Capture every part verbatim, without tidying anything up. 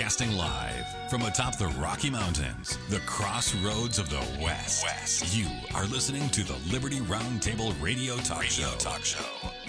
Broadcasting live from atop the Rocky Mountains, the crossroads of the West. West. You are listening to the Liberty Roundtable Radio Talk Radio Show. Talk Show.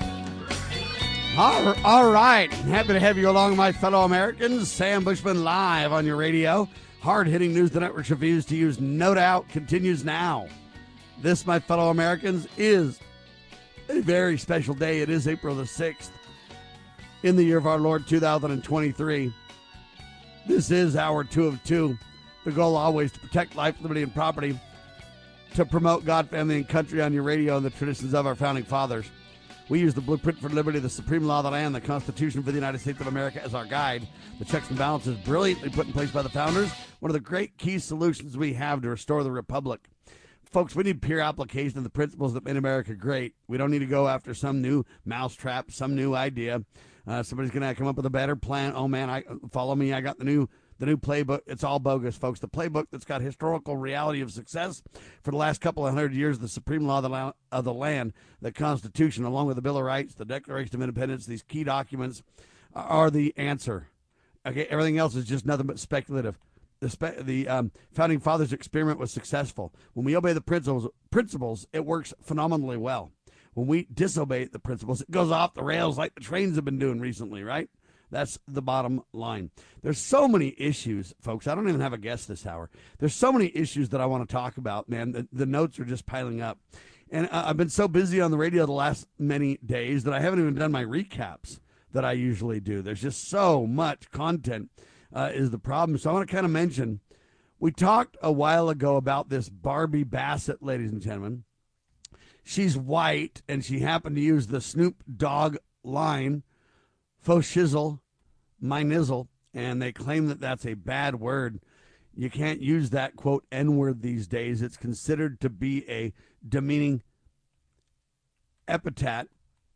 All, all right. Happy to have you along, my fellow Americans. Sam Bushman live on your radio. Hard-hitting news the network refused to use, no doubt, continues now. This, my fellow Americans, is a very special day. It is April the sixth in the year of our Lord, two thousand twenty-three. This is hour two of two. The goal always to protect life, liberty, and property, to promote God, family, and country on your radio and the traditions of our founding fathers. We use the blueprint for liberty, the supreme law of the land, the Constitution for the United States of America as our guide. The checks and balances brilliantly put in place by the founders. One of the great key solutions we have to restore the republic. Folks, we need peer application of the principles that made America great. We don't need to go after some new mousetrap, some new idea. Uh, somebody's going to come up with a better plan. Oh, man, I follow me. I got the new the new playbook. It's all bogus, folks. The playbook that's got historical reality of success for the last couple of hundred years, the supreme law of the, la- of the land, the Constitution, along with the Bill of Rights, the Declaration of Independence, these key documents are the answer. Okay, everything else is just nothing but speculative. The, spe- the um, Founding Fathers experiment was successful. When we obey the principles, principles, it works phenomenally well. When we disobey the principles, it goes off the rails like the trains have been doing recently, right? That's the bottom line. There's so many issues, folks. I don't even have a guest this hour. There's so many issues that I want to talk about, man. The, the notes are just piling up. And uh, I've been so busy on the radio the last many days that I haven't even done my recaps that I usually do. There's just so much content uh, is the problem. So I want to kind of mention, we talked a while ago about this Barbie Bassett, ladies and gentlemen. She's white, and she happened to use the Snoop Dogg line, faux shizzle, my nizzle, and they claim that that's a bad word. You can't use that, quote, N-word these days. It's considered to be a demeaning epithet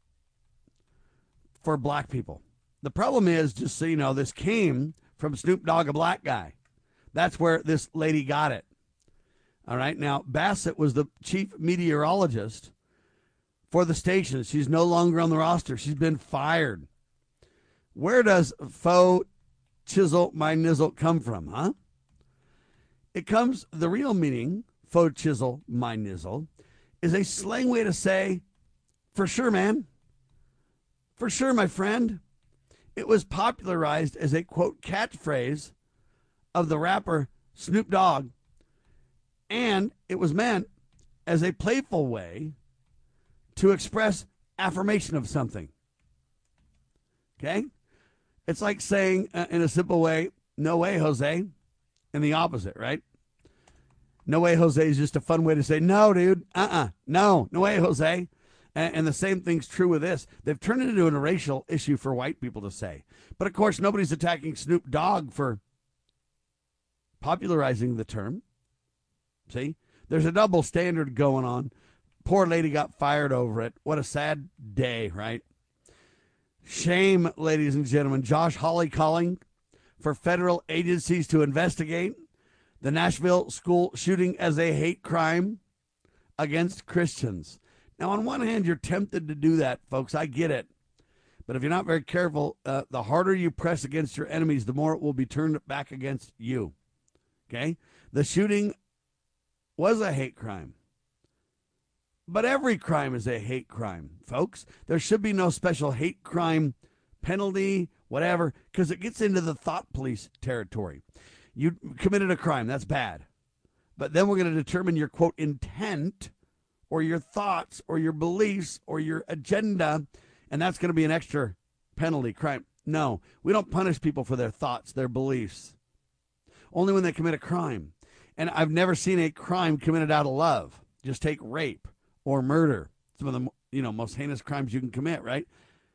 for black people. The problem is, just so you know, this came from Snoop Dogg, a black guy. That's where this lady got it. All right. Now, Bassett was the chief meteorologist for the station. She's no longer on the roster. She's been fired. Where does faux chisel my nizzle come from, huh? It comes, the real meaning, faux chisel my nizzle, is a slang way to say, for sure, man. For sure, my friend. It was popularized as a, quote, catchphrase of the rapper Snoop Dogg. And it was meant as a playful way to express affirmation of something. Okay? It's like saying uh, in a simple way, no way, Jose, and the opposite, right? No way, Jose is just a fun way to say, no, dude, uh-uh, no, no way, Jose. And, and the same thing's true with this. They've turned it into a racial issue for white people to say. But, of course, nobody's attacking Snoop Dogg for popularizing the term. See, there's a double standard going on. Poor lady got fired over it. What a sad day, right? Shame, ladies and gentlemen. Josh Hawley calling for federal agencies to investigate the Nashville school shooting as a hate crime against Christians. Now, on one hand, you're tempted to do that, folks. I get it. But if you're not very careful, uh, the harder you press against your enemies, the more it will be turned back against you. Okay? The shooting was a hate crime. But every crime is a hate crime, folks. There should be no special hate crime penalty, whatever, because it gets into the thought police territory. You committed a crime, that's bad. But then we're going to determine your, quote, intent or your thoughts or your beliefs or your agenda, and that's going to be an extra penalty crime. No, we don't punish people for their thoughts, their beliefs. Only when they commit a crime. And I've never seen a crime committed out of love. Just take rape or murder. Some of the, you know, most heinous crimes you can commit, right?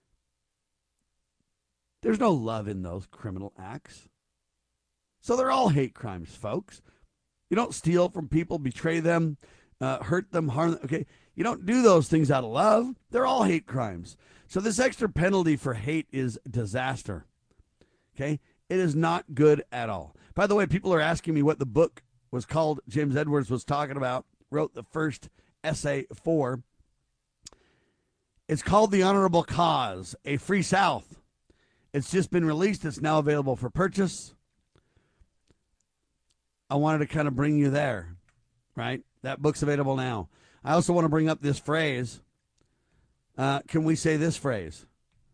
There's no love in those criminal acts. So they're all hate crimes, folks. You don't steal from people, betray them, uh, hurt them, harm them. Okay, you don't do those things out of love. They're all hate crimes. So this extra penalty for hate is disaster. Okay, it is not good at all. By the way, people are asking me what the book was called James Edwards was talking about, wrote the first essay for. It's called The Honorable Cause, A Free South. It's just been released. It's now available for purchase. I wanted to kind of bring you there, right? That book's available now. I also want to bring up this phrase. Uh, can we say this phrase?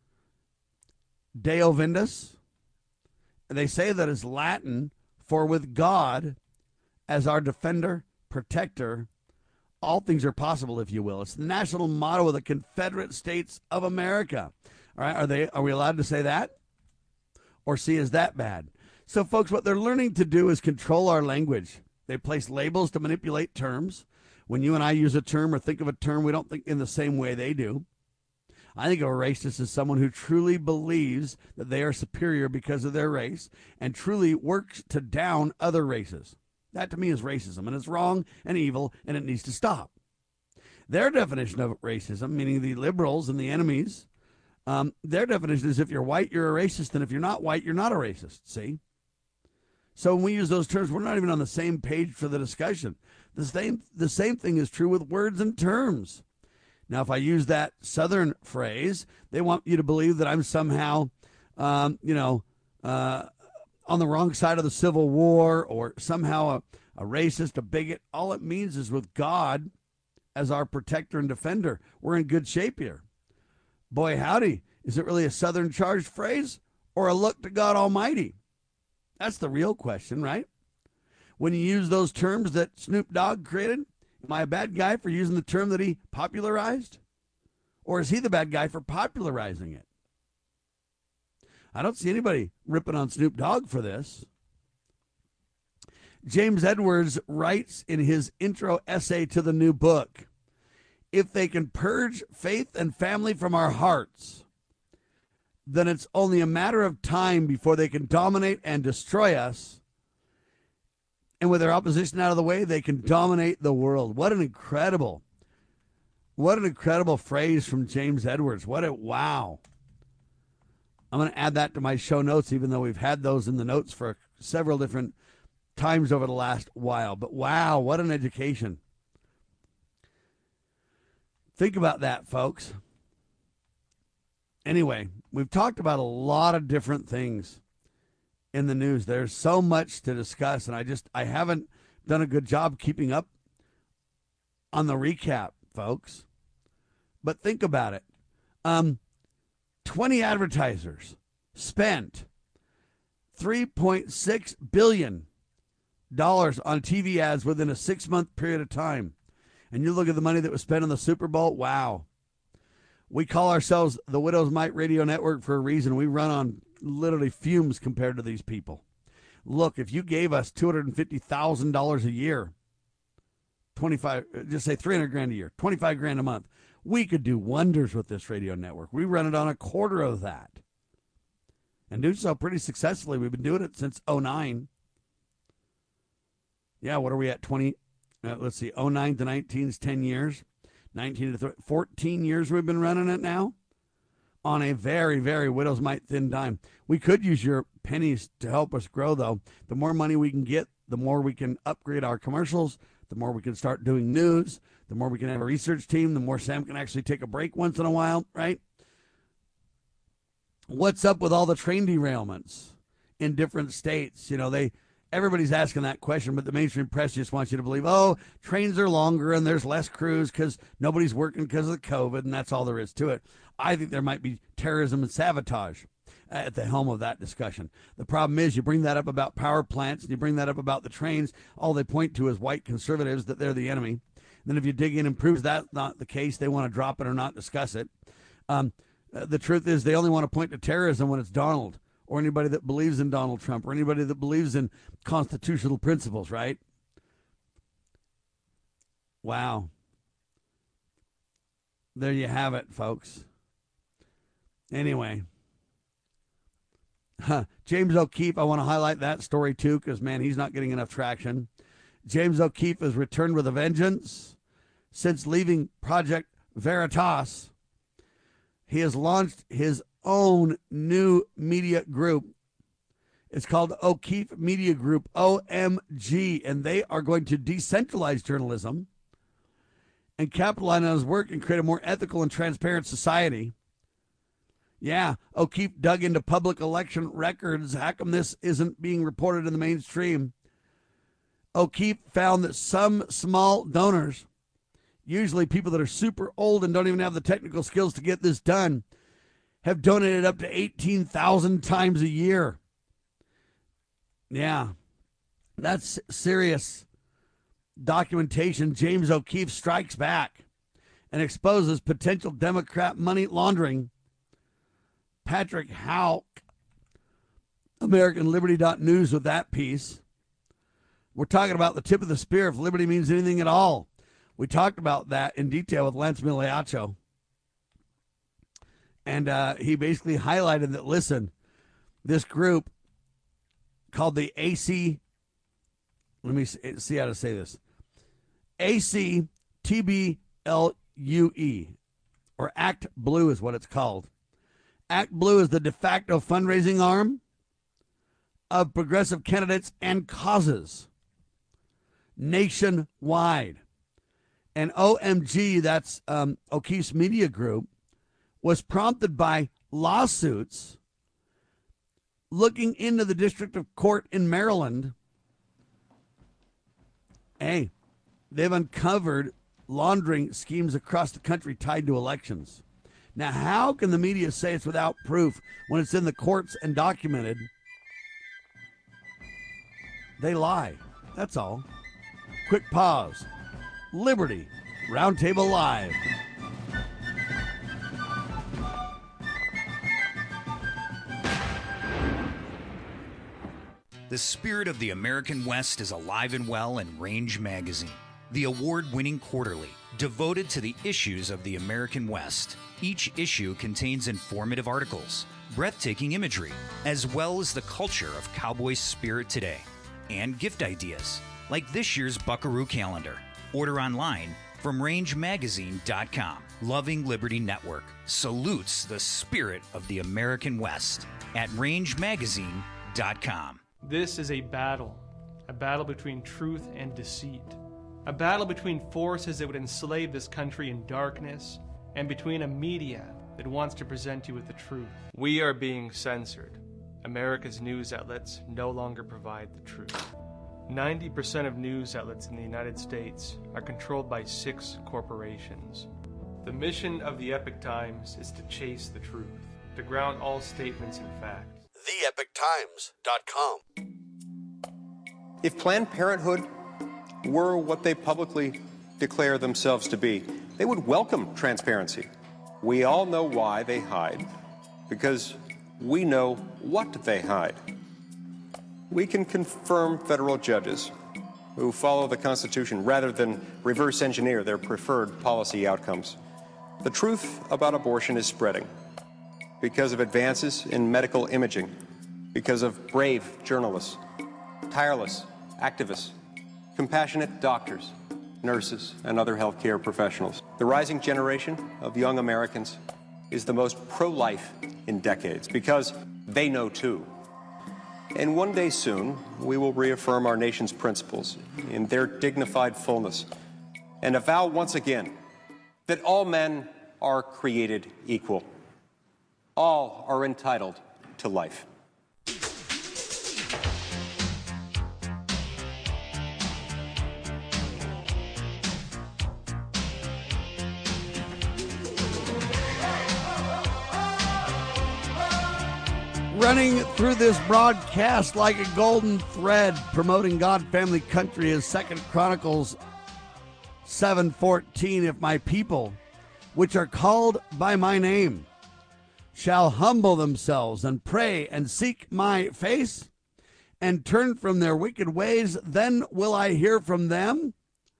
Deo Vindus. They say that is Latin for with God as our defender, protector, all things are possible, if you will. It's the national motto of the Confederate States of America. All right, are they? Are we allowed to say that? Or see, is that bad? So, folks, what they're learning to do is control our language. They place labels to manipulate terms. When you and I use a term or think of a term, we don't think in the same way they do. I think of a racist as someone who truly believes that they are superior because of their race and truly works to down other races. That to me is racism, and it's wrong and evil, and it needs to stop. Their definition of racism, meaning the liberals and the enemies, um, their definition is if you're white, you're a racist, and if you're not white, you're not a racist, see? So when we use those terms, we're not even on the same page for the discussion. The same, the same thing is true with words and terms. Now, if I use that Southern phrase, they want you to believe that I'm somehow, um, you know, uh, on the wrong side of the Civil War or somehow a, a racist, a bigot. All it means is with God as our protector and defender, we're in good shape here. Boy, howdy, is it really a Southern charged phrase or a look to God Almighty? That's the real question, right? When you use those terms that Snoop Dogg created, am I a bad guy for using the term that he popularized? Or is he the bad guy for popularizing it? I don't see anybody ripping on Snoop Dogg for this. James Edwards writes in his intro essay to the new book, if they can purge faith and family from our hearts, then it's only a matter of time before they can dominate and destroy us. And with their opposition out of the way, they can dominate the world. What an incredible, what an incredible phrase from James Edwards. What a, wow. I'm going to add that to my show notes, even though we've had those in the notes for several different times over the last while. But wow, what an education. Think about that, folks. Anyway, we've talked about a lot of different things in the news. There's so much to discuss, and I just, I haven't done a good job keeping up on the recap, folks. But think about it. Um, twenty advertisers spent three point six billion dollars on T V ads within a six-month period of time. And you look at the money that was spent on the Super Bowl, wow. We call ourselves the Widow's Mite Radio Network for a reason. We run on literally fumes compared to these people. Look, if you gave us two hundred fifty thousand dollars a year, twenty-five, just say three hundred grand a year, twenty-five grand a month, we could do wonders with this radio network. We run it on a quarter of that and do so pretty successfully. We've been doing it since oh nine. Yeah, what are we at? twenty, uh, let's see, oh nine to nineteen is ten years. nineteen to fourteen years we've been running it now on a very, very widow's mite thin dime. We could use your pennies to help us grow, though. The more money we can get, the more we can upgrade our commercials, the more we can start doing news, the more we can have a research team, the more Sam can actually take a break once in a while, right? What's up with all the train derailments in different states? You know, they everybody's asking that question, but the mainstream press just wants you to believe, oh, trains are longer and there's less crews because nobody's working because of the COVID, and that's all there is to it. I think there might be terrorism and sabotage at the helm of that discussion. The problem is you bring that up about power plants and you bring that up about the trains, all they point to is white conservatives, that they're the enemy. And then if you dig in and proves that's not the case, they want to drop it or not discuss it. Um, the truth is they only want to point to terrorism when it's Donald, or anybody that believes in Donald Trump, or anybody that believes in constitutional principles, right? Wow. There you have it, folks. Anyway. Huh. James O'Keefe, I want to highlight that story too, because, man, he's not getting enough traction. James O'Keefe has returned with a vengeance. Since leaving Project Veritas, he has launched his own new media group. It's called O'Keefe Media Group, O M G, and they are going to decentralize journalism and capitalize on his work and create a more ethical and transparent society. Yeah, O'Keefe dug into public election records. How come this isn't being reported in the mainstream? O'Keefe found that some small donors, usually people that are super old and don't even have the technical skills to get this done, have donated up to eighteen thousand times a year. Yeah, that's serious documentation. James O'Keefe strikes back and exposes potential Democrat money laundering. Patrick Houck, American Liberty dot news with that piece. We're talking about the tip of the spear if liberty means anything at all. We talked about that in detail with Lance Migliaccio. And uh, he basically highlighted that, listen, this group called the A C, let me see how to say this, A C T B L U E, or Act Blue is what it's called. Act Blue is the de facto fundraising arm of progressive candidates and causes nationwide. And O M G, that's um, O'Keefe's media group, was prompted by lawsuits looking into the District of Court in Maryland. Hey, they've uncovered laundering schemes across the country tied to elections. Now, how can the media say it's without proof when it's in the courts and documented? They lie. That's all. Quick pause. Liberty Roundtable Live. The spirit of the American West is alive and well in Range Magazine, the award-winning quarterly devoted to the issues of the American West. Each issue contains informative articles, breathtaking imagery, as well as the culture of cowboy spirit today, and gift ideas, like this year's Buckaroo calendar. Order online from range magazine dot com. Loving Liberty Network salutes the spirit of the American West at range magazine dot com. This is a battle, a battle between truth and deceit, a battle between forces that would enslave this country in darkness and between a media that wants to present you with the truth. We are being censored. America's news outlets no longer provide the truth. ninety percent of news outlets in the United States are controlled by six corporations. The mission of the Epoch Times is to chase the truth, to ground all statements in fact. the epoch times dot com. If Planned Parenthood were what they publicly declare themselves to be, they would welcome transparency. We all know why they hide, because we know what they hide. We can confirm federal judges who follow the Constitution rather than reverse engineer their preferred policy outcomes. The truth about abortion is spreading because of advances in medical imaging, because of brave journalists, tireless activists, compassionate doctors, nurses, and other healthcare professionals. The rising generation of young Americans is the most pro-life in decades because they know too. And one day soon, we will reaffirm our nation's principles in their dignified fullness and avow once again that all men are created equal. All are entitled to life. Running through this broadcast like a golden thread, promoting God, family, country, is Second Chronicles seven fourteen. If my people, which are called by my name, shall humble themselves and pray and seek my face and turn from their wicked ways, then will I hear from them.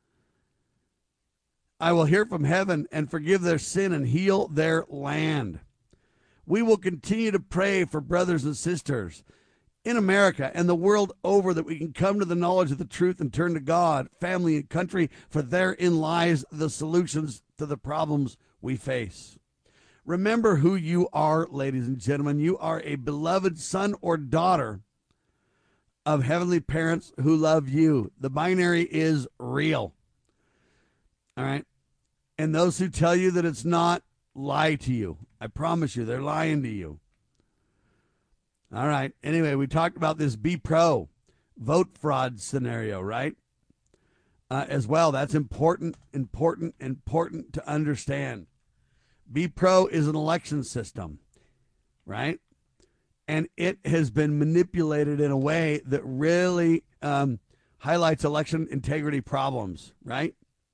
I will hear from heaven and forgive their sin and heal their land. We will continue to pray for brothers and sisters in America and the world over that we can come to the knowledge of the truth and turn to God, family, and country, for therein lies the solutions to the problems we face. Remember who you are, ladies and gentlemen. You are a beloved son or daughter of heavenly parents who love you. The binary is real. All right? And those who tell you that it's not, lie to you. I promise you, they're lying to you. All right. Anyway, we talked about this Be Pro. vote fraud scenario, right? Uh, as well, that's important, important, important to understand. V-Pro is an election system, right? And it has been manipulated in a way that really um, highlights election integrity problems, right?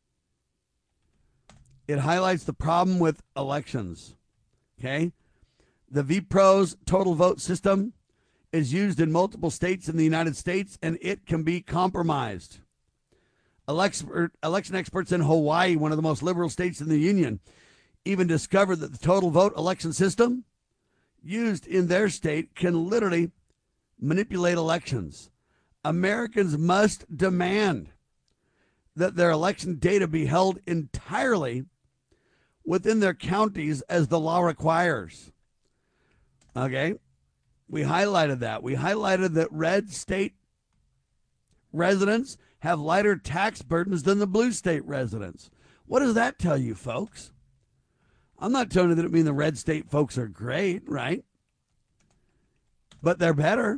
It highlights the problem with elections, okay? The V-Pro's total vote system is used in multiple states in the United States, and it can be compromised. Election, election experts in Hawaii, one of the most liberal states in the union, even discovered that the total vote election system used in their state can literally manipulate elections. Americans must demand that their election data be held entirely within their counties as the law requires. Okay? We highlighted that. We highlighted that red state residents have lighter tax burdens than the blue state residents. What does that tell you, folks? I'm not telling you that it means the red state folks are great, right? But they're better.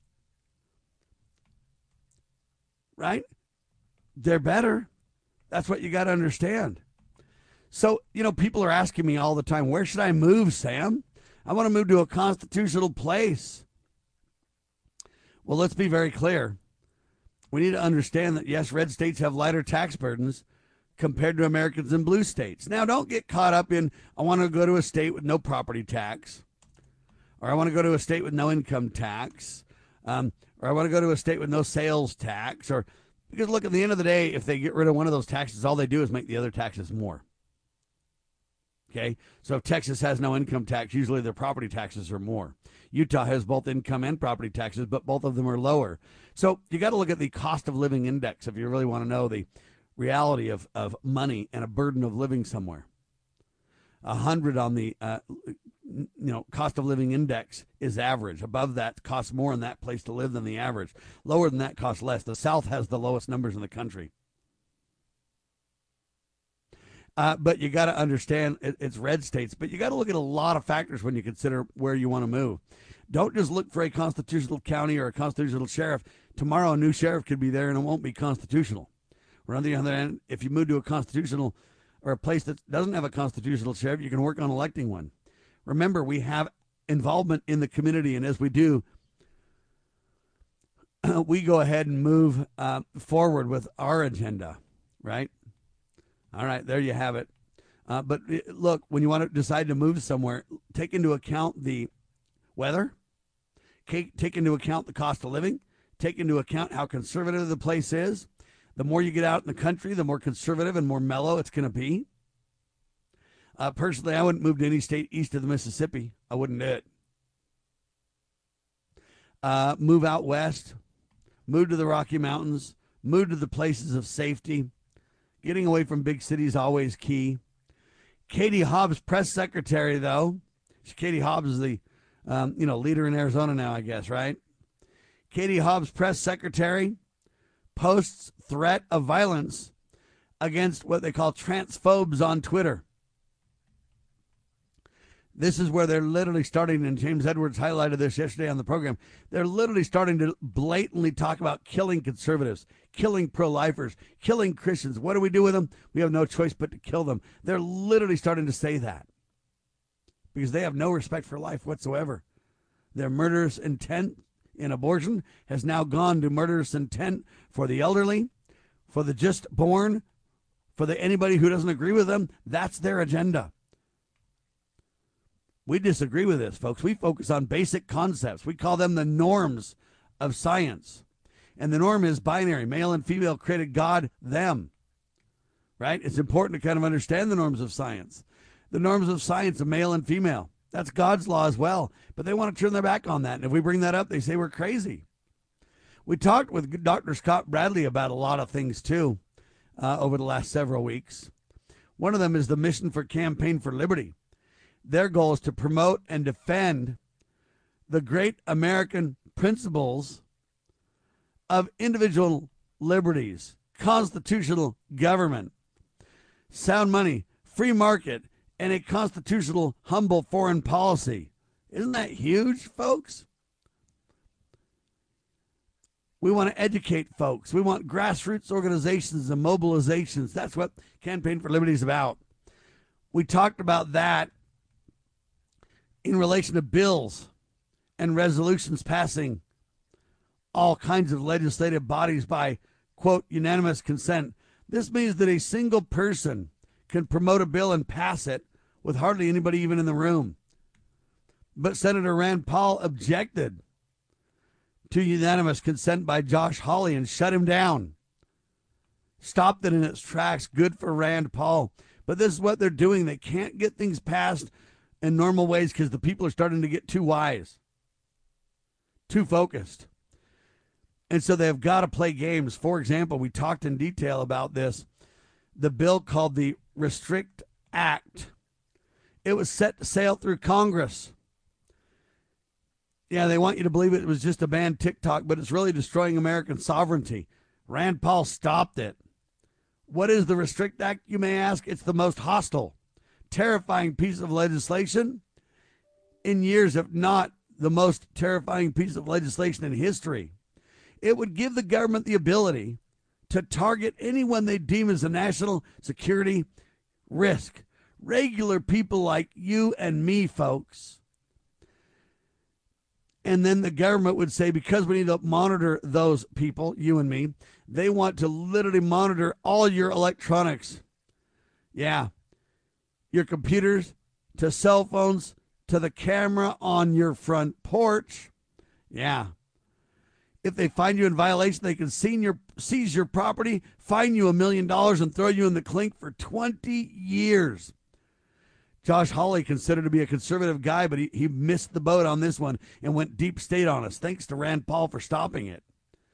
Right? They're better. That's what you got to understand. So, you know, people are asking me all the time, where should I move, Sam? I want to move to a constitutional place. Well, let's be very clear. We need to understand that, yes, red states have lighter tax burdens compared to Americans in blue states. Now, don't get caught up in, I want to go to a state with no property tax, or I want to go to a state with no income tax, um, or I want to go to a state with no sales tax, or because, look, at the end of the day, if they get rid of one of those taxes, all they do is make the other taxes more. Okay, so if Texas has no income tax, usually their property taxes are more. Utah has both income and property taxes, but both of them are lower. So you got to look at the cost of living index if you really want to know the reality of, of money and a burden of living somewhere. A hundred on the uh, you know cost of living index is average. Above that costs more in that place to live than the average. Lower than that costs less. The South has the lowest numbers in the country. Uh, but you got to understand it, it's red states. But you got to look at a lot of factors when you consider where you want to move. Don't just look for a constitutional county or a constitutional sheriff. Tomorrow a new sheriff could be there and it won't be constitutional. Or on the other hand, if you move to a constitutional or a place that doesn't have a constitutional sheriff, you can work on electing one. Remember, we have involvement in the community, and as we do, we go ahead and move uh, forward with our agenda, right? All right, there you have it. Uh, but look, when you want to decide to move somewhere, take into account the weather, take, take into account the cost of living, take into account how conservative the place is. The more you get out in the country, the more conservative and more mellow it's going to be. Uh, personally, I wouldn't move to any state east of the Mississippi. I wouldn't do it. Uh, move out west, move to the Rocky Mountains, move to the places of safety. Getting away from big cities always key. Katie Hobbs, press secretary, though. Katie Hobbs is the um, you know leader in Arizona now, I guess, right? Katie Hobbs, press secretary, posts threat of violence against what they call transphobes on Twitter. This is where they're literally starting, and James Edwards highlighted this yesterday on the program, they're literally starting to blatantly talk about killing conservatives, killing pro-lifers, killing Christians. What do we do with them? We have no choice but to kill them. They're literally starting to say that because they have no respect for life whatsoever. Their murderous intent in abortion has now gone to murderous intent for the elderly, for the just born, for the anybody who doesn't agree with them. That's their agenda. We disagree with this, folks. We focus on basic concepts. We call them the norms of science. And the norm is binary. Male and female created God, them. Right? It's important to kind of understand the norms of science. The norms of science of male and female. That's God's law as well. But they want to turn their back on that. And if we bring that up, they say we're crazy. We talked with Doctor Scott Bradley about a lot of things, too, uh, over the last several weeks. One of them is the Mission for Campaign for Liberty. Their goal is to promote and defend the great American principles of individual liberties, constitutional government, sound money, free market, and a constitutional, humble foreign policy. Isn't that huge, folks? We want to educate folks. We want grassroots organizations and mobilizations. That's what Campaign for Liberty is about. We talked about that in relation to bills and resolutions passing all kinds of legislative bodies by, quote, unanimous consent. This means that a single person can promote a bill and pass it with hardly anybody even in the room. But Senator Rand Paul objected to unanimous consent by Josh Hawley and shut him down. Stopped it in its tracks. Good for Rand Paul. But this is what they're doing. They can't get things passed in normal ways because the people are starting to get too wise, too focused. And so they've got to play games. For example, we talked in detail about this. The bill called the Restrict Act. It was set to sail through Congress. Yeah, they want you to believe it was just a banned TikTok, but it's really destroying American sovereignty. Rand Paul stopped it. What is the Restrict Act, you may ask? It's the most hostile, terrifying piece of legislation in years, if not the most terrifying piece of legislation in history. It would give the government the ability to target anyone they deem as a national security risk. Regular people like you and me, folks. And then the government would say, because we need to monitor those people, you and me, they want to literally monitor all your electronics. Yeah. Your computers, to cell phones, to the camera on your front porch. Yeah. If they find you in violation, they can seize your, seize your property, fine you a million dollars, and throw you in the clink for twenty years. Josh Hawley, considered to be a conservative guy, but he, he missed the boat on this one and went deep state on us. Thanks to Rand Paul for stopping it.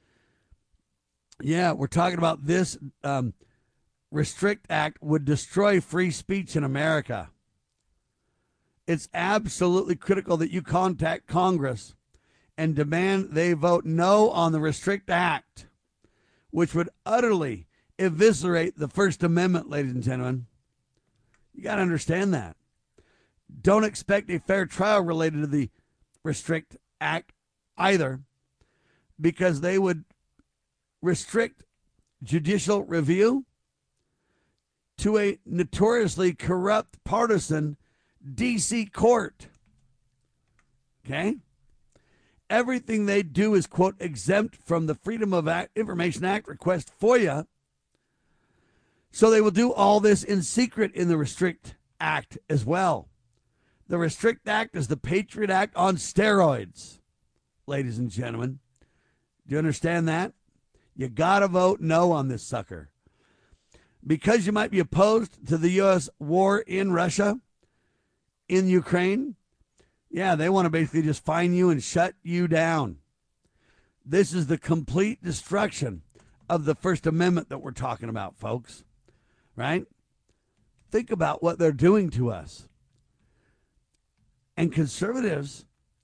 Yeah, we're talking about this um, Restrict Act would destroy free speech in America. It's absolutely critical that you contact Congress and demand they vote no on the Restrict Act, which would utterly eviscerate the First Amendment, ladies and gentlemen. You got to understand that. Don't expect a fair trial related to the Restrict Act either, because they would restrict judicial review to a notoriously corrupt, partisan D C court. Okay? Everything they do is, quote, exempt from the Freedom of Information Act request FOIA. So they will do all this in secret in the Restrict Act as well. The Restrict Act is the Patriot Act on steroids, ladies and gentlemen. Do you understand that? You got to vote no on this sucker. Because you might be opposed to the U S war in Russia, in Ukraine, yeah, they want to basically just fine you and shut you down. This is the complete destruction of the First Amendment that we're talking about, folks. Right? Think about what they're doing to us. And conservatives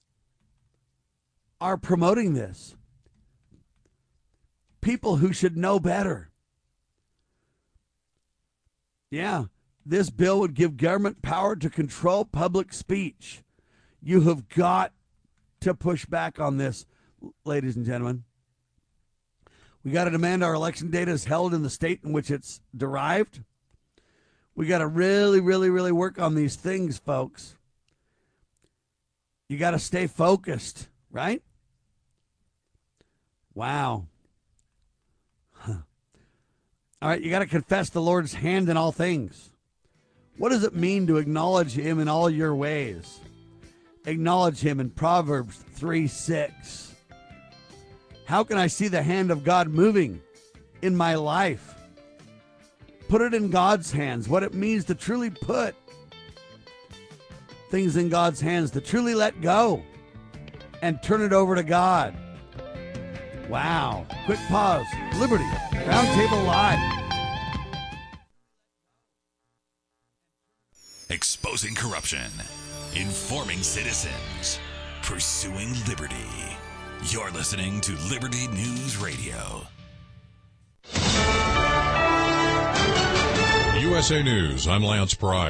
are promoting this. People who should know better. Yeah, this bill would give government power to control public speech. You have got to push back on this, ladies and gentlemen. We got to demand our election data is held in the state in which it's derived. We got to really, really, really work on these things, folks. You got to stay focused, right? Wow. Huh. All right, you got to confess the Lord's hand in all things. What does it mean to acknowledge him in all your ways? Acknowledge him in Proverbs three six. How can I see the hand of God moving in my life? Put it in God's hands. What it means to truly put things in God's hands, to truly let go and turn it over to God. Wow. Quick pause. Liberty Roundtable Live. Exposing corruption, informing citizens, pursuing liberty. You're listening to Liberty News Radio. U S A News, I'm Lance Pry.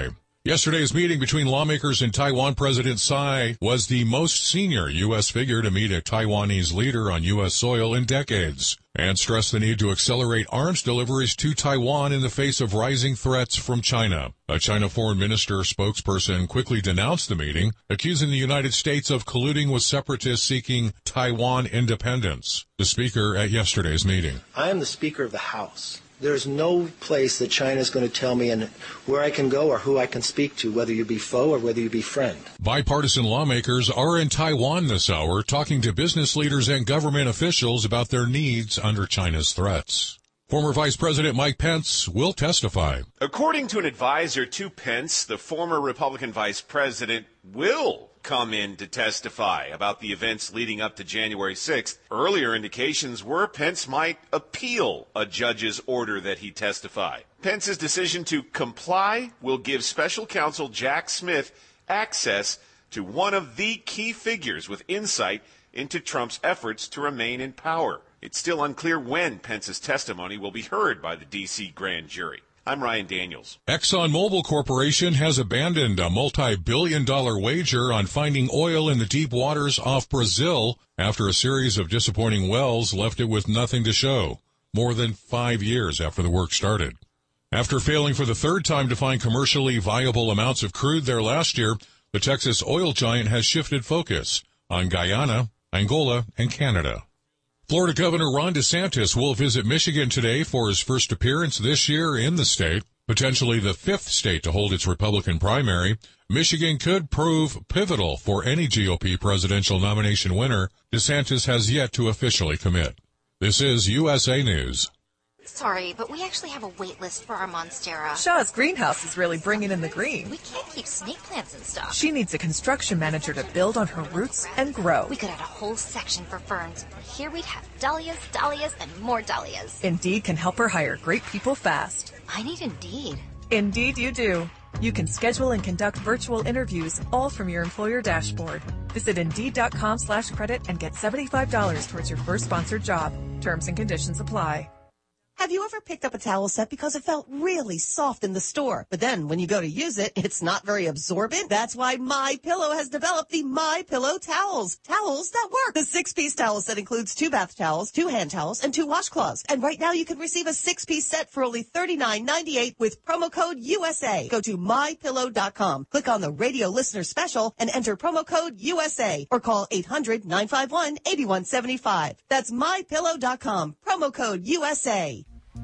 Yesterday's meeting between lawmakers and Taiwan President Tsai was the most senior U S figure to meet a Taiwanese leader on U S soil in decades, and stressed the need to accelerate arms deliveries to Taiwan in the face of rising threats from China. A China foreign minister spokesperson quickly denounced the meeting, accusing the United States of colluding with separatists seeking Taiwan independence. The speaker at yesterday's meeting. I am the Speaker of the House. There's no place that China is going to tell me and where I can go or who I can speak to, whether you be foe or whether you be friend. Bipartisan lawmakers are in Taiwan this hour talking to business leaders and government officials about their needs under China's threats. Former Vice President Mike Pence will testify. According to an advisor to Pence, the former Republican vice president will come in to testify about the events leading up to January sixth. Earlier indications were Pence might appeal a judge's order that he testify. Pence's decision to comply will give special counsel Jack Smith access to one of the key figures with insight into Trump's efforts to remain in power. It's still unclear when Pence's testimony will be heard by the D C grand jury. I'm Ryan Daniels. ExxonMobil Corporation has abandoned a multi-billion dollar wager on finding oil in the deep waters off Brazil after a series of disappointing wells left it with nothing to show, more than five years after the work started. After failing for the third time to find commercially viable amounts of crude there last year, the Texas oil giant has shifted focus on Guyana, Angola, and Canada. Florida Governor Ron DeSantis will visit Michigan today for his first appearance this year in the state, potentially the fifth state to hold its Republican primary. Michigan could prove pivotal for any G O P presidential nomination winner. DeSantis has yet to officially commit. This is U S A News. Sorry, but we actually have a wait list for our Monstera. Shaw's greenhouse is really bringing in the green. We can't keep snake plants in stock. She needs a construction manager to build on her roots and grow. We could add a whole section for ferns. Here we'd have dahlias, dahlias, and more dahlias. Indeed can help her hire great people fast. I need Indeed. Indeed you do. You can schedule and conduct virtual interviews all from your employer dashboard. Visit Indeed.com slash credit and get seventy-five dollars towards your first sponsored job. Terms and conditions apply. Have you ever picked up a towel set because it felt really soft in the store, but then when you go to use it, it's not very absorbent? That's why MyPillow has developed the MyPillow towels. Towels that work. The six-piece towel set includes two bath towels, two hand towels, and two washcloths. And right now you can receive a six-piece set for only thirty-nine ninety-eight with promo code U S A. Go to my pillow dot com, click on the radio listener special, and enter promo code U S A, or call eight hundred, nine five one, eight one seven five. That's my pillow dot com, promo code U S A.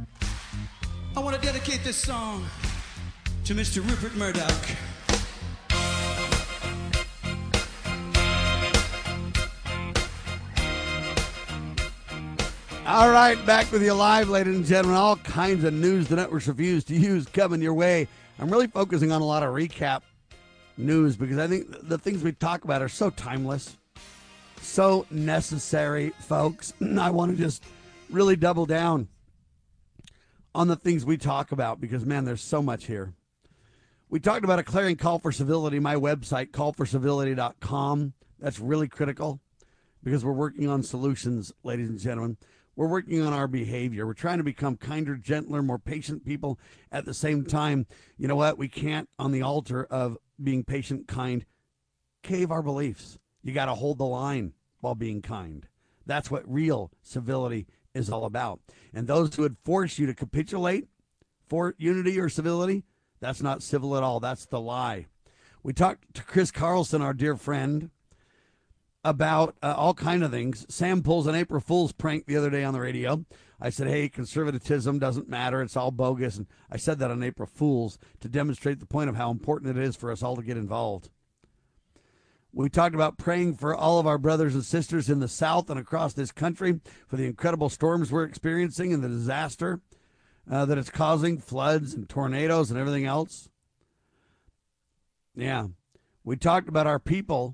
I want to dedicate this song to Mister Rupert Murdoch. All right, back with you live, ladies and gentlemen. All kinds of news the networks refuse to use coming your way. I'm really focusing on a lot of recap news because I think the things we talk about are so timeless, so necessary, folks. I want to just really double down on the things we talk about because, man, there's so much here. We talked about a clarion call for civility, my website, call for civility dot com. That's really critical because we're working on solutions, ladies and gentlemen. We're working on our behavior. We're trying to become kinder, gentler, more patient people. At the same time, you know what? We can't, on the altar of being patient, kind, cave our beliefs. You got to hold the line while being kind. That's what real civility is all about. And those who would force you to capitulate for unity or civility, that's not civil at all. That's the lie. We talked to Chris Carlson, our dear friend, about uh, all kind of things. Sam pulls an April Fool's prank the other day on the radio. I said, hey, conservatism doesn't matter. It's all bogus. And I said that on April Fool's to demonstrate the point of how important it is for us all to get involved. We talked about praying for all of our brothers and sisters in the South and across this country for the incredible storms we're experiencing and the disaster uh, that it's causing, floods and tornadoes and everything else. Yeah. We talked about our people.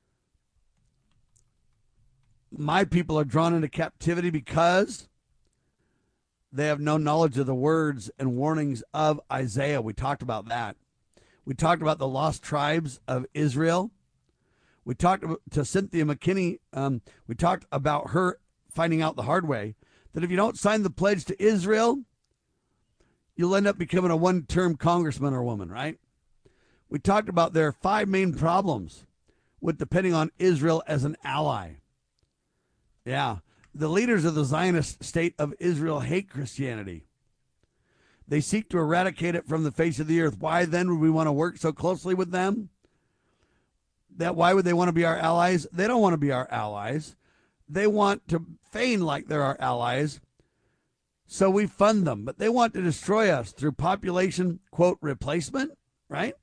My people are drawn into captivity because they have no knowledge of the words and warnings of Isaiah. We talked about that. We talked about the lost tribes of Israel. We talked to Cynthia McKinney. Um, we talked about her finding out the hard way that if you don't sign the pledge to Israel, you'll end up becoming a one-term congressman or woman, right? We talked about there are five main problems with depending on Israel as an ally. Yeah, the leaders of the Zionist state of Israel hate Christianity. They seek to eradicate it from the face of the earth. Why then would we want to work so closely with them? That why would they want to be our allies? They don't want to be our allies. They want to feign like they're our allies, so we fund them. But they want to destroy us through population, quote, replacement, right?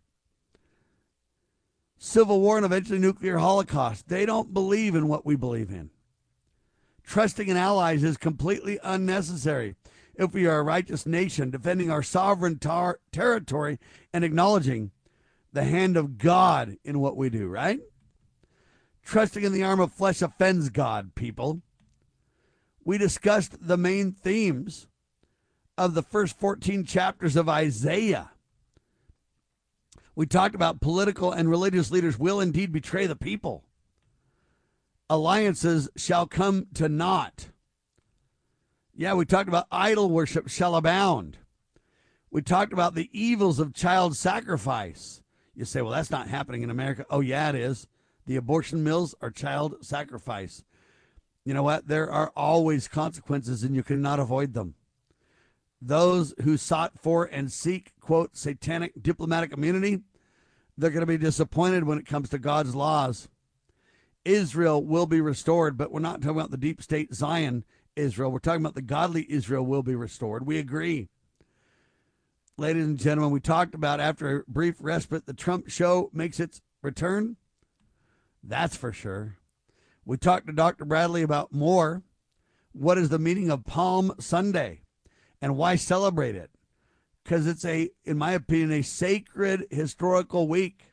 Civil war and eventually nuclear holocaust. They don't believe in what we believe in. Trusting in allies is completely unnecessary if we are a righteous nation, defending our sovereign tar- territory and acknowledging the hand of God in what we do, right? Trusting in the arm of flesh offends God, people. We discussed the main themes of the first fourteen chapters of Isaiah. We talked about political and religious leaders will indeed betray the people. Alliances shall come to naught. Yeah, we talked about idol worship shall abound. We talked about the evils of child sacrifice. You say, well, that's not happening in America. Oh, yeah, it is. The abortion mills are child sacrifice. You know what? There are always consequences, and you cannot avoid them. Those who sought for and seek, quote, satanic diplomatic immunity, they're going to be disappointed when it comes to God's laws. Israel will be restored, but we're not talking about the deep state Zion Israel. We're talking about the godly Israel will be restored. We agree. Ladies and gentlemen, we talked about after a brief respite, the Trump show makes its return. That's for sure. We talked to Doctor Bradley about more. What is the meaning of Palm Sunday and why celebrate it? Because it's a, in my opinion, a sacred historical week.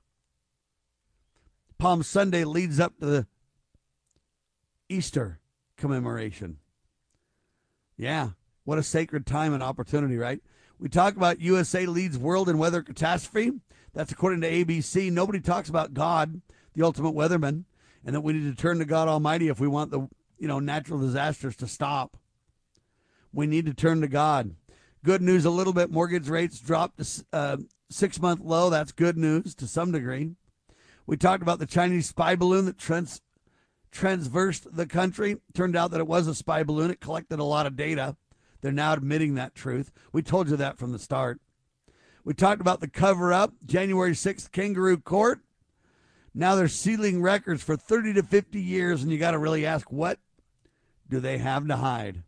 Palm Sunday leads up to the Easter commemoration. Yeah, what a sacred time and opportunity, right? We talk about U S A leads world in weather catastrophe. That's according to A B C. Nobody talks about God, the ultimate weatherman, and that we need to turn to God Almighty if we want the, you know, natural disasters to stop. We need to turn to God. Good news a little bit. Mortgage rates dropped to uh, six-month low. That's good news to some degree. We talked about the Chinese spy balloon that trans- transversed the country. Turned out that it was a spy balloon. It collected a lot of data. They're now admitting that truth. We told you that from the start. We talked about the cover-up, January sixth kangaroo court. Now they're sealing records for thirty to fifty years, and you got to really ask, what do they have to hide?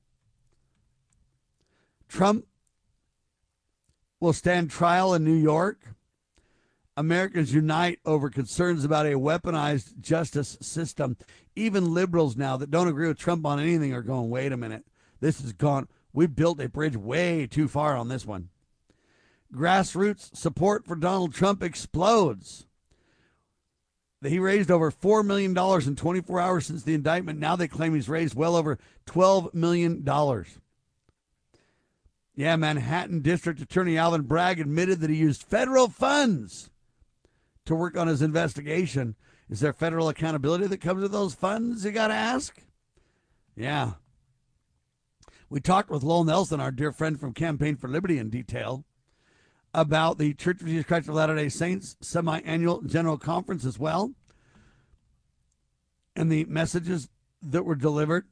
Trump will stand trial in New York. Americans unite over concerns about a weaponized justice system. Even liberals now that don't agree with Trump on anything are going, wait a minute, this has gone, we built a bridge way too far on this one. Grassroots support for Donald Trump explodes. He raised over four million dollars in twenty-four hours since the indictment. Now they claim he's raised well over twelve million dollars. Yeah, Manhattan District Attorney Alvin Bragg admitted that he used federal funds to work on his investigation. Is there federal accountability that comes with those funds, you got to ask? Yeah. We talked with Lowell Nelson, our dear friend from Campaign for Liberty, in detail about the Church of Jesus Christ of Latter-day Saints semi-annual general conference as well, and the messages that were delivered,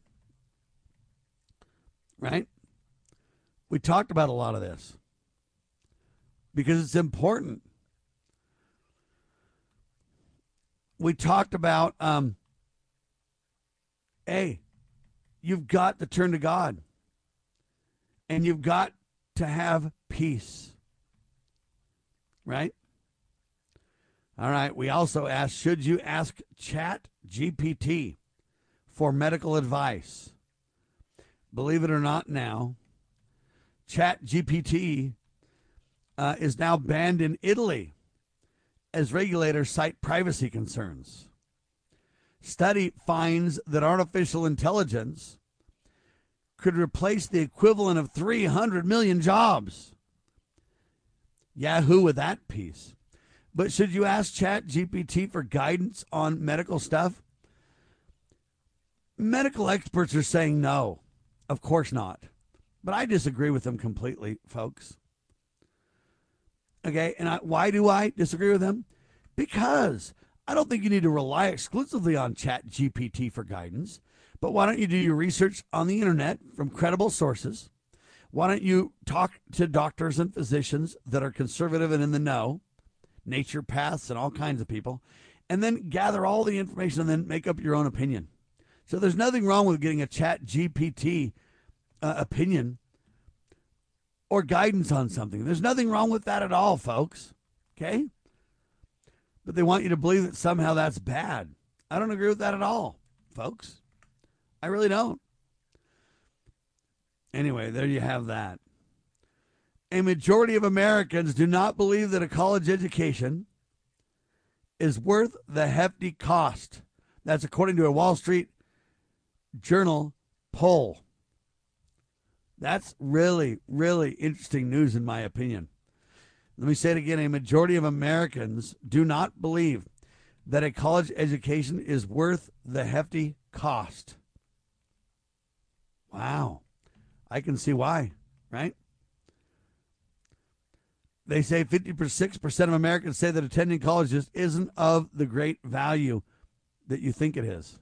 right? We talked about a lot of this because it's important. We talked about, um, hey, you've got to turn to God, and you've got to have peace. Right? All right. We also asked, should you ask Chat G P T for medical advice? Believe it or not now, Chat G P T uh, is now banned in Italy as regulators cite privacy concerns. Study finds that artificial intelligence could replace the equivalent of three hundred million jobs. Yahoo with that piece. But should you ask Chat G P T for guidance on medical stuff? Medical experts are saying no. Of course not. But I disagree with them completely, folks. Okay, and I, why do I disagree with him? Because I don't think you need to rely exclusively on Chat G P T for guidance, but why don't you do your research on the internet from credible sources? Why don't you talk to doctors and physicians that are conservative and in the know, naturopaths and all kinds of people, and then gather all the information and then make up your own opinion. So there's nothing wrong with getting a Chat G P T uh, opinion or guidance on something. There's nothing wrong with that at all, folks. Okay? But they want you to believe that somehow that's bad. I don't agree with that at all, folks. I really don't. Anyway, there you have that. A majority of Americans do not believe that a college education is worth the hefty cost. That's according to a Wall Street Journal poll. That's really, really interesting news in my opinion. Let me say it again. A majority of Americans do not believe that a college education is worth the hefty cost. Wow. I can see why, right? They say fifty-six percent of Americans say that attending college just isn't of the great value that you think it is.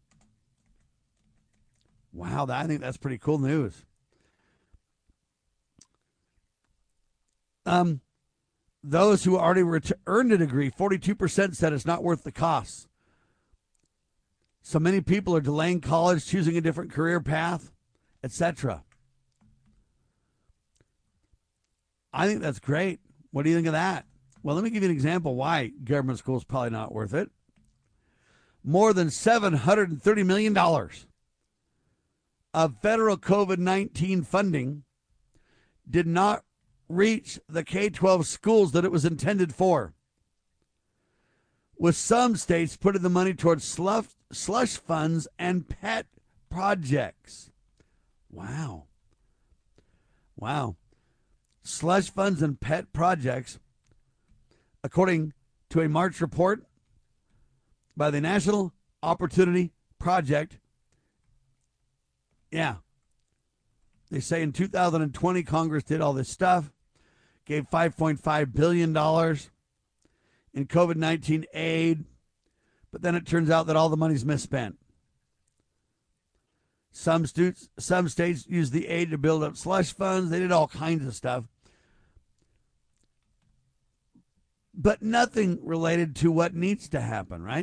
Wow, I think that's pretty cool news. Um, those who already ret- earned a degree, forty-two percent said it's not worth the cost. So many people are delaying college, choosing a different career path, et cetera. I think that's great. What do you think of that? Well, let me give you an example why government school is probably not worth it. More than seven hundred thirty million dollars of federal COVID nineteen funding did not reach the K twelve schools that it was intended for, with some states putting the money towards slush, slush funds and pet projects. Wow. Wow. Slush funds and pet projects, according to a March report by the National Opportunity Project. Yeah. They say in two thousand twenty, Congress did all this stuff, gave five point five billion dollars in COVID nineteen aid, but then it turns out that all the money's misspent. Some, stu- some states used the aid to build up slush funds. They did all kinds of stuff. But nothing related to what needs to happen, right?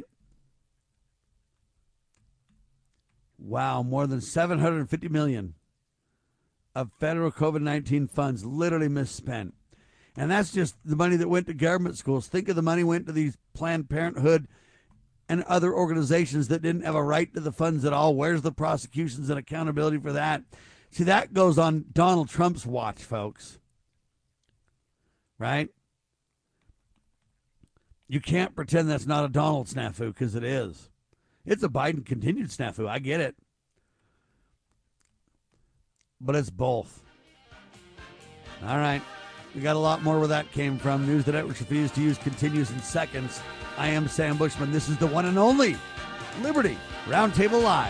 Wow, more than seven hundred fifty million dollars of federal COVID nineteen funds literally misspent. And that's just the money that went to government schools. Think of the money went to these Planned Parenthood and other organizations that didn't have a right to the funds at all. Where's the prosecutions and accountability for that? See, that goes on Donald Trump's watch, folks. Right? You can't pretend that's not a Donald snafu, because it is. It's a Biden continued snafu. I get it. But it's both. All right. We got a lot more where that came from. News the networks refuse to use continues in seconds. I am Sam Bushman. This is the one and only Liberty Roundtable Live.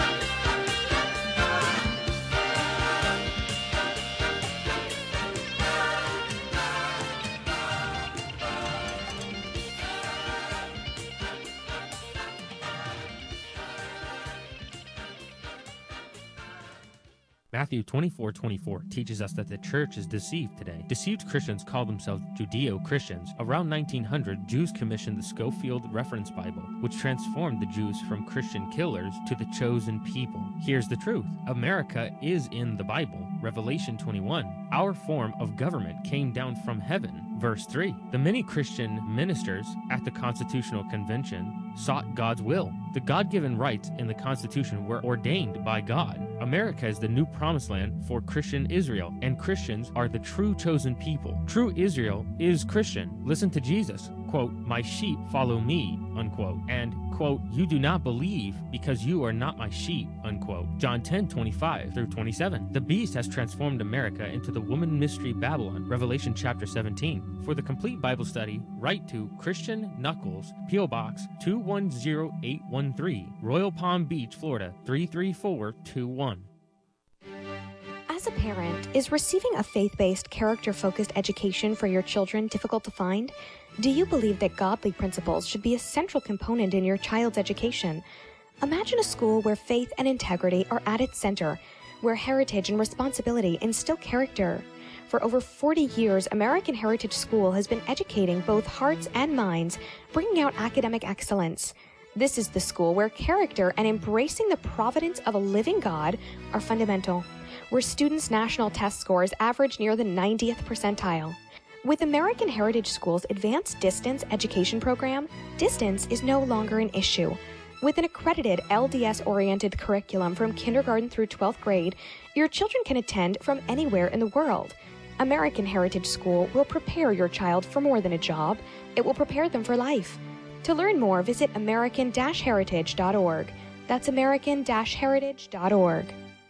Matthew twenty-four twenty-four teaches us that the church is deceived today. Deceived Christians call themselves Judeo-Christians. Around nineteen hundred, Jews commissioned the Scofield Reference Bible, which transformed the Jews from Christian killers to the chosen people. Here's the truth. America is in the Bible. Revelation twenty-one. Our form of government came down from heaven. Verse three. The many Christian ministers at the Constitutional Convention sought God's will. The God-given rights in the Constitution were ordained by God. America is the new promised land for Christian Israel, and Christians are the true chosen people. True Israel is Christian. Listen to Jesus. Quote, my sheep follow me, unquote. And, quote, you do not believe because you are not my sheep, unquote. John ten twenty-five through twenty-seven. The beast has transformed America into the woman mystery Babylon. Revelation chapter seventeen. For the complete Bible study, write to Christian Knuckles, P O Box two one zero eight one three, Royal Palm Beach, Florida three three four two one. As a parent, is receiving a faith-based, character-focused education for your children difficult to find? Do you believe that godly principles should be a central component in your child's education? Imagine a school where faith and integrity are at its center, where heritage and responsibility instill character. For over forty years, American Heritage School has been educating both hearts and minds, bringing out academic excellence. This is the school where character and embracing the providence of a living God are fundamental, where students' national test scores average near the ninetieth percentile. With American Heritage School's advanced distance education program, distance is no longer an issue. With an accredited L D S-oriented curriculum from kindergarten through twelfth grade, your children can attend from anywhere in the world. American Heritage School will prepare your child for more than a job. It will prepare them for life. To learn more, visit american dash heritage dot org. That's american dash heritage dot org.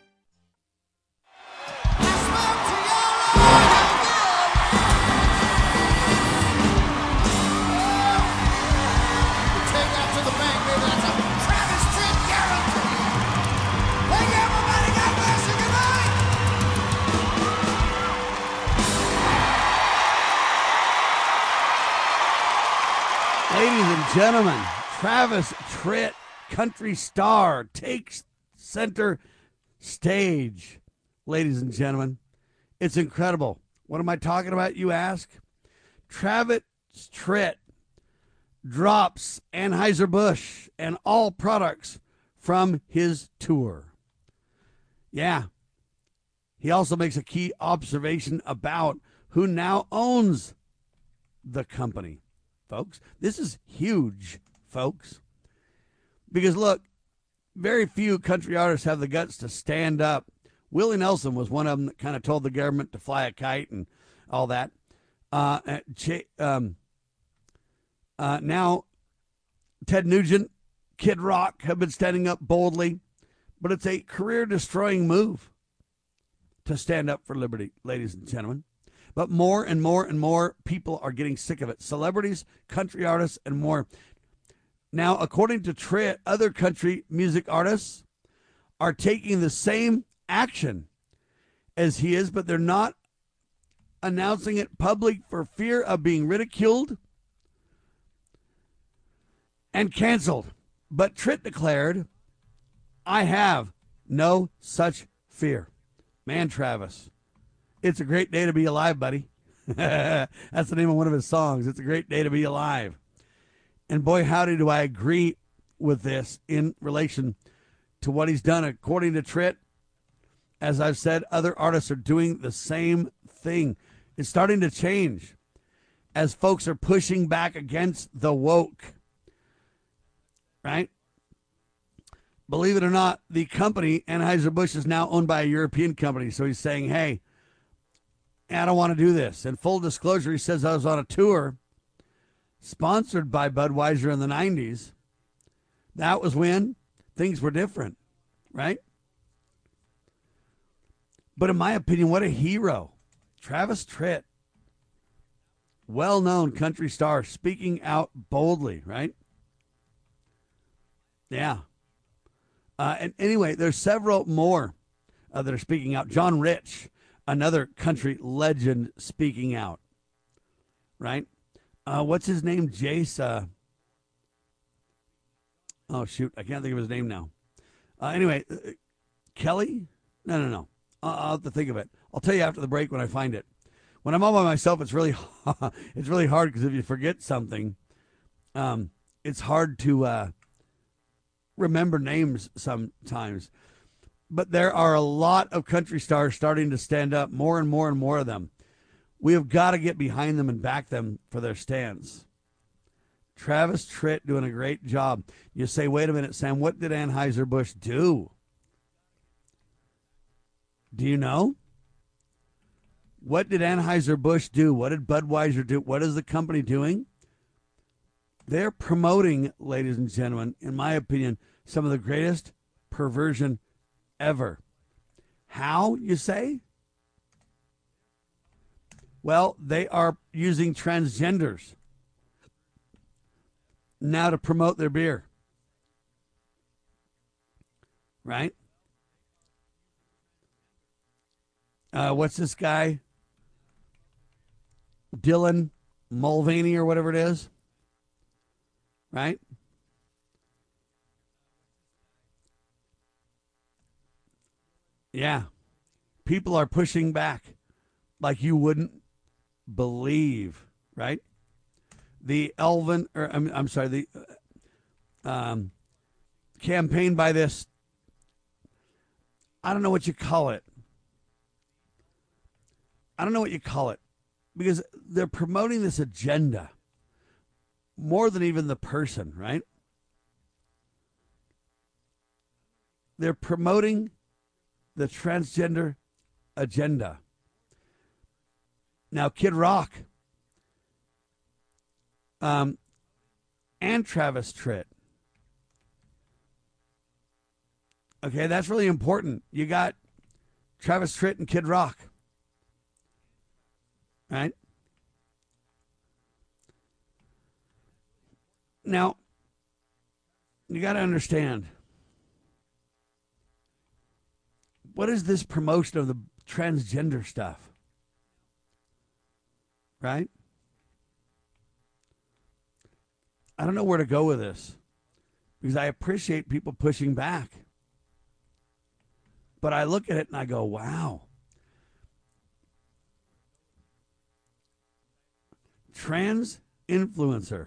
Ladies and gentlemen, Travis Tritt, country star, takes center stage. Ladies and gentlemen, it's incredible. What am I talking about, you ask? Travis Tritt drops Anheuser-Busch and all products from his tour. Yeah. He also makes a key observation about who now owns the company. Folks, this is huge, folks. Because, look, very few country artists have the guts to stand up. Willie Nelson was one of them that kind of told the government to fly a kite and all that. Uh, um, uh, now, Ted Nugent, Kid Rock have been standing up boldly. But it's a career-destroying move to stand up for liberty, ladies and gentlemen. But more and more and more people are getting sick of it. Celebrities, country artists, and more. Now, according to Tritt, other country music artists are taking the same action as he is, but they're not announcing it public for fear of being ridiculed and canceled. But Tritt declared, I have no such fear. Man, Travis. It's a great day to be alive, buddy. That's the name of one of his songs. It's a great day to be alive. And boy, howdy, do I agree with this in relation to what he's done. According to Tritt, as I've said, other artists are doing the same thing. It's starting to change as folks are pushing back against the woke. Right? Believe it or not, the company, Anheuser-Busch, is now owned by a European company. So he's saying, hey, I don't want to do this. And full disclosure, he says I was on a tour sponsored by Budweiser in the nineties. That was when things were different, right? But in my opinion, what a hero. Travis Tritt, well-known country star, speaking out boldly, right? Yeah. Uh, and anyway, there's several more uh, that are speaking out. John Rich, another country legend, speaking out, right? Uh, what's his name? Jace. Uh, oh, shoot. I can't think of his name now. Uh, anyway, uh, Kelly? No, no, no. Uh, I'll have to think of it. I'll tell you after the break when I find it. When I'm all by myself, it's really it's really hard because if you forget something, um, it's hard to uh, remember names sometimes. But there are a lot of country stars starting to stand up, more and more and more of them. We have got to get behind them and back them for their stands. Travis Tritt doing a great job. You say, wait a minute, Sam, what did Anheuser-Busch do? Do you know? What did Anheuser-Busch do? What did Budweiser do? What is the company doing? They're promoting, ladies and gentlemen, in my opinion, some of the greatest perversion ever. How, you say? Well, they are using transgenders now to promote their beer. Right? uh, what's this guy? Dylan Mulvaney or whatever it is. Right? Yeah. People are pushing back like you wouldn't believe, right? The Elvin, or I'm, I'm sorry, the um, campaign by this, I don't know what you call it. I don't know what you call it because they're promoting this agenda more than even the person, right? They're promoting the transgender agenda. Now, Kid Rock um, and Travis Tritt. Okay, that's really important. You got Travis Tritt and Kid Rock. Right? Now, you got to understand, what is this promotion of the transgender stuff? Right? I don't know where to go with this because I appreciate people pushing back. But I look at it and I go, wow. Trans influencer.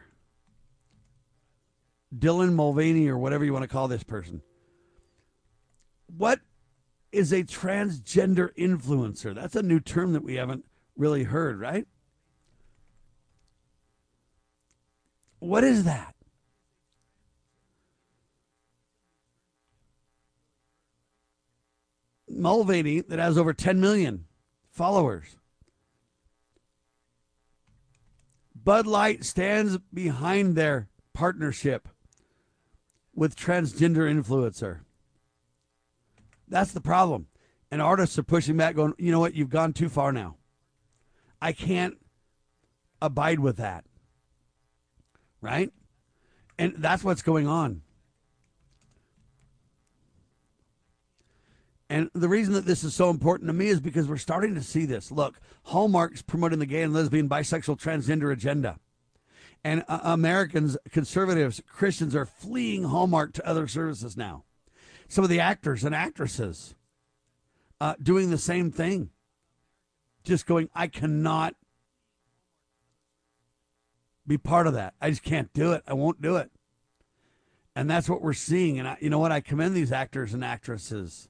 Dylan Mulvaney or whatever you want to call this person. What is a transgender influencer? That's a new term that we haven't really heard, right? What is that? Mulvaney, that has over ten million followers. Bud Light stands behind their partnership with transgender influencer. That's the problem. And artists are pushing back going, you know what, you've gone too far now. I can't abide with that. Right? And that's what's going on. And the reason that this is so important to me is because we're starting to see this. Look, Hallmark's promoting the gay and lesbian, bisexual, transgender agenda. And uh, Americans, conservatives, Christians are fleeing Hallmark to other services now. Some of the actors and actresses uh, doing the same thing. Just going, I cannot be part of that. I just can't do it. I won't do it. And that's what we're seeing. And I, you know what? I commend these actors and actresses.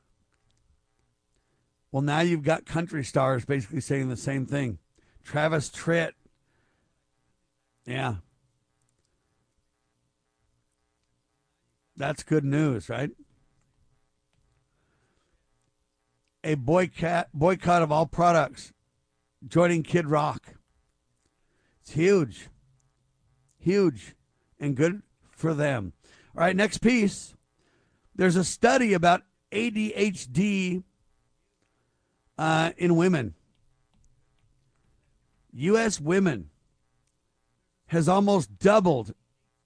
Well, now you've got country stars basically saying the same thing. Travis Tritt. Yeah. That's good news, right? A boycott, boycott of all products joining Kid Rock. It's huge. Huge and good for them. All right, next piece. There's a study about A D H D uh, in women. U S women has almost doubled.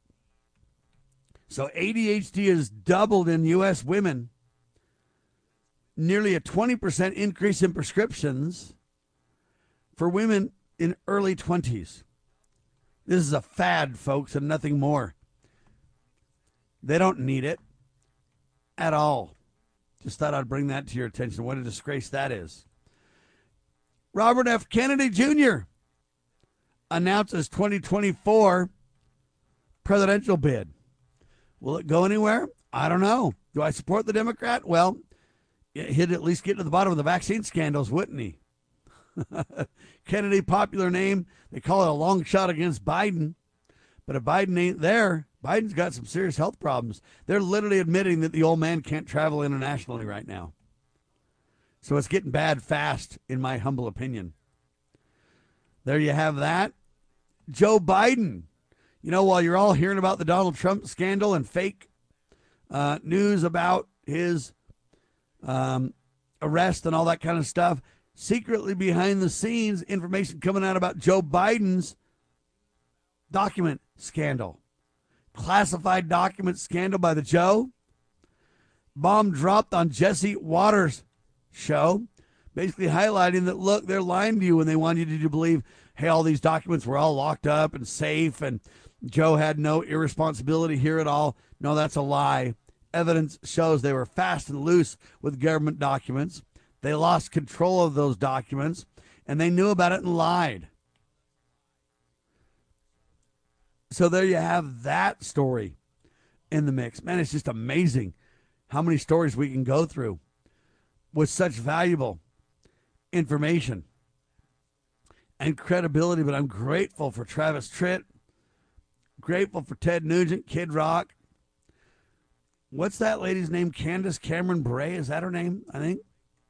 So A D H D has doubled in U S women. Nearly a twenty percent increase in prescriptions for women in early twenties. This is a fad, folks, and nothing more. They don't need it at all. Just thought I'd bring that to your attention. What a disgrace that is. Robert F. Kennedy Junior announces twenty twenty-four presidential bid. Will it go anywhere? I don't know. Do I support the Democrat? Well, he'd at least get to the bottom of the vaccine scandals, wouldn't he? Kennedy, popular name. They call it a long shot against Biden. But if Biden ain't there, Biden's got some serious health problems. They're literally admitting that the old man can't travel internationally right now. So it's getting bad fast, in my humble opinion. There you have that. Joe Biden. You know, while you're all hearing about the Donald Trump scandal and fake uh, news about his um, arrest and all that kind of stuff, secretly behind the scenes, information coming out about Joe Biden's document scandal. Classified document scandal by the Joe. Bomb dropped on Jesse Waters' show basically highlighting that, look, they're lying to you when they want you to believe, hey, all these documents were all locked up and safe and Joe had no irresponsibility here at all. No, that's a lie. Evidence shows they were fast and loose with government documents. They lost control of those documents, and they knew about it and lied. So there you have that story in the mix. Man, it's just amazing how many stories we can go through with such valuable information and credibility. But I'm grateful for Travis Tritt, grateful for Ted Nugent, Kid Rock. What's that lady's name? Candace Cameron Bray, is that her name, I think?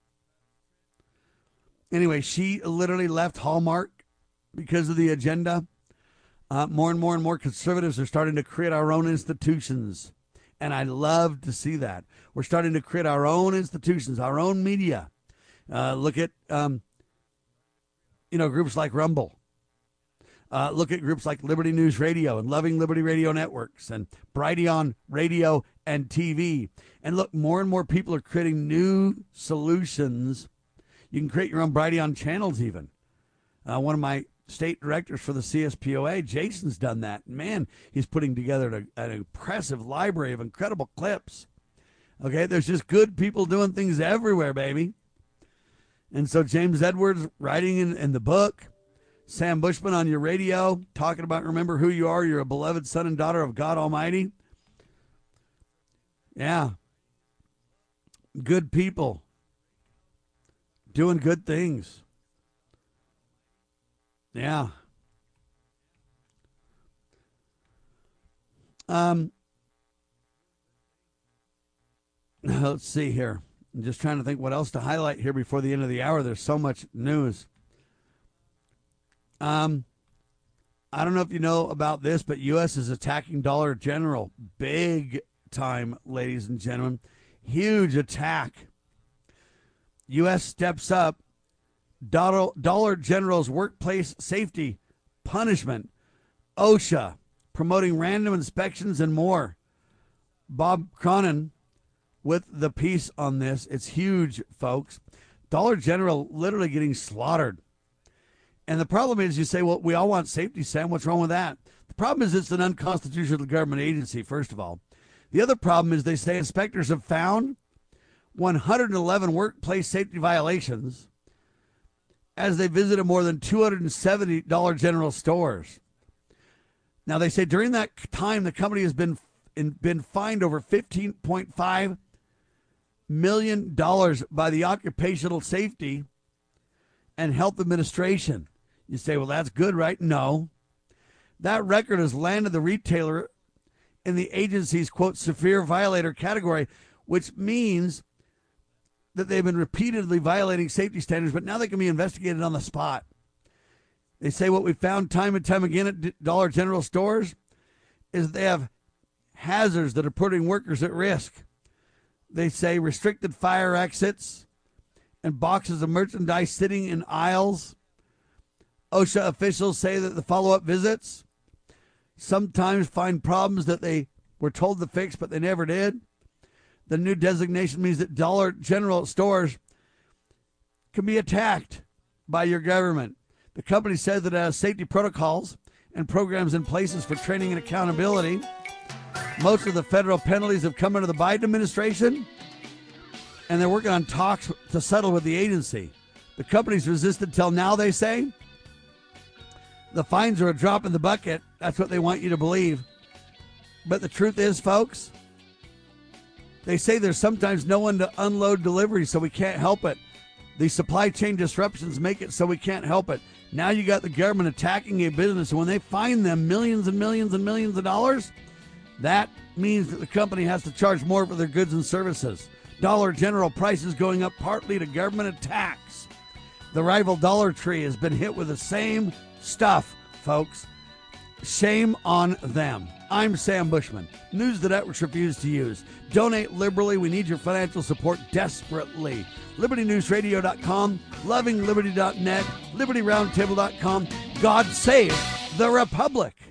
Anyway, she literally left Hallmark because of the agenda. Uh, more and more and more conservatives are starting to create our own institutions. And I love to see that. We're starting to create our own institutions, our own media. Uh, look at, um, you know, groups like Rumble. Uh, look at groups like Liberty News Radio and Loving Liberty Radio Networks and Brighteon Radio and T V. And look, more and more people are creating new solutions. You can create your own Brighteon channels even. Uh, one of my state directors for the C S P O A, Jason's done that. Man, he's putting together an, an impressive library of incredible clips. Okay, there's just good people doing things everywhere, baby. And so James Edwards writing in, in the book, Sam Bushman on your radio, talking about remember who you are. You're a beloved son and daughter of God Almighty. Yeah. Good people doing good things. Yeah. Um. Let's see here. I'm just trying to think what else to highlight here before the end of the hour. There's so much news. Um, I don't know if you know about this, but U S is attacking Dollar General. Big time, ladies and gentlemen. Huge attack. U S steps up Dollar, Dollar General's workplace safety punishment. OSHA promoting random inspections and more. Bob Cronin with the piece on this. It's huge, folks. Dollar General literally getting slaughtered. And the problem is, you say, well, we all want safety, Sam. What's wrong with that? The problem is it's an unconstitutional government agency, first of all. The other problem is they say inspectors have found one hundred eleven workplace safety violations as they visited more than two hundred seventy Dollar General stores. Now, they say during that time, the company has been, in, been fined over fifteen point five million dollars by the Occupational Safety and Health Administration. You say, well, that's good, right? No. That record has landed the retailer in the agency's, quote, severe violator category, which means that they've been repeatedly violating safety standards, but now they can be investigated on the spot. They say what we found time and time again at Dollar General stores is they have hazards that are putting workers at risk. They say restricted fire exits and boxes of merchandise sitting in aisles. OSHA officials say that the follow-up visits sometimes find problems that they were told to fix, but they never did. The new designation means that Dollar General stores can be attacked by your government. The company says that it has safety protocols and programs in places for training and accountability. Most of the federal penalties have come under the Biden administration, and they're working on talks to settle with the agency. The company's resisted till now, they say. The fines are a drop in the bucket. That's what they want you to believe. But the truth is, folks, they say there's sometimes no one to unload deliveries, so we can't help it. The supply chain disruptions make it so we can't help it. Now you got the government attacking a business, and when they fine them millions and millions and millions of dollars, that means that the company has to charge more for their goods and services. Dollar General prices going up partly to government attacks. The rival Dollar Tree has been hit with the same stuff, folks. Shame on them. I'm Sam Bushman. News the networks refuse to use. Donate liberally. We need your financial support desperately. Liberty News Radio dot com, Loving Liberty dot net, Liberty Roundtable dot com. God save the Republic.